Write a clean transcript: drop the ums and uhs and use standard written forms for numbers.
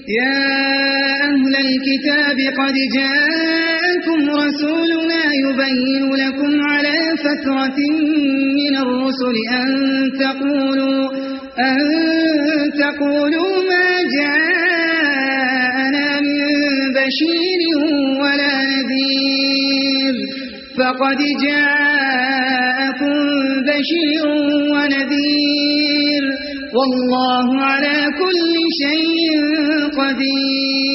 يا أهل الكتاب قد جاءكم رسولنا يبين لكم على فترة من الرسل أن تقولوا ما جاءنا من بشير ولا نذير فقد جاءكم بشير ونذير والله على كل شيء قدير